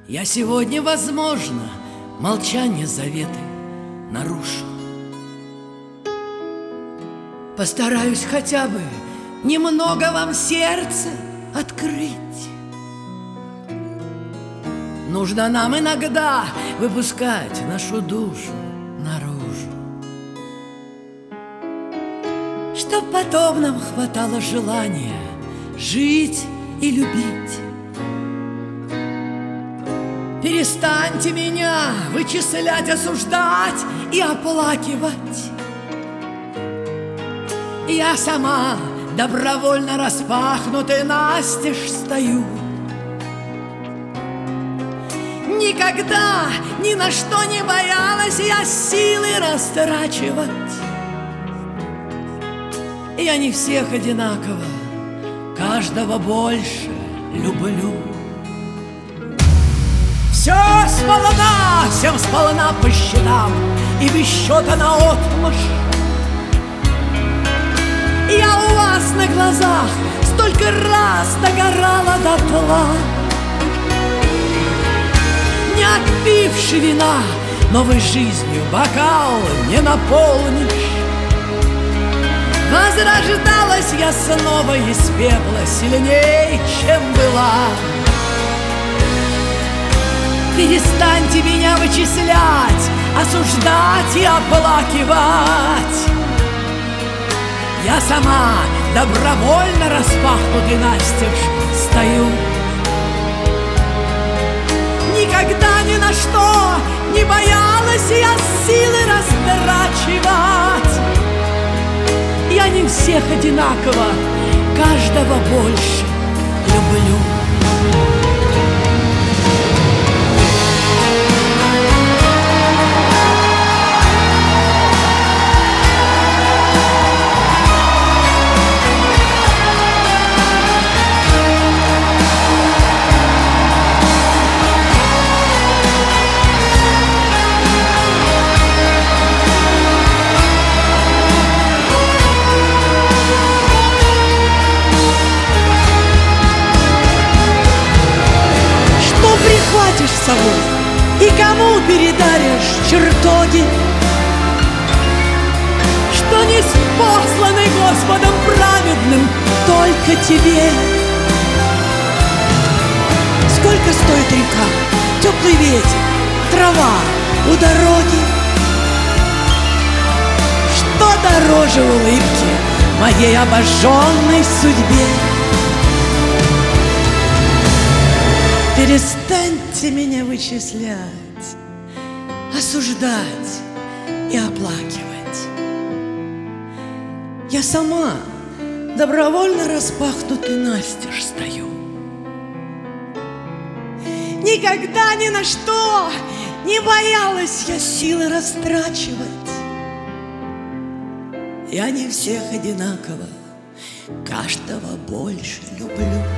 Я сегодня, возможно, молчание заветы нарушу. Постараюсь хотя бы немного вам сердце открыть. Нужно нам иногда выпускать нашу душу наружу, чтоб потом нам хватало желания жить и любить. Перестаньте меня вычислять, осуждать и оплакивать. Я сама добровольно распахнутой настежь стою. Никогда ни на что не боялась я силы растрачивать. Я не всех одинаково, каждого больше люблю. Все сполна, всем сполна по счетам и без счета наотмашь. Я у вас на глазах столько раз догорала дотла, не отпивши вина, новой жизнью бокал не наполнишь. Возрождалась я снова из пепла сильней, чем была. Перестаньте меня вычислять, осуждать и оплакивать. Я сама добровольно распахнутый настежь стою. Никогда ни на что не боялась я силы растрачивать. Я не всех одинаково, каждого больше люблю. Прихватишь с собой и кому передаришь чертоги, что ниспосланы Господом праведным только тебе? Сколько стоит река, теплый ветер, трава у дороги? Что дороже улыбки моей обожженной судьбе? Перестаньте меня вычислять, осуждать и оплакивать. Я сама добровольно распахнутой настежь стою. Никогда ни на что не боялась я силы растрачивать. Я не всех одинаково, каждого больше люблю.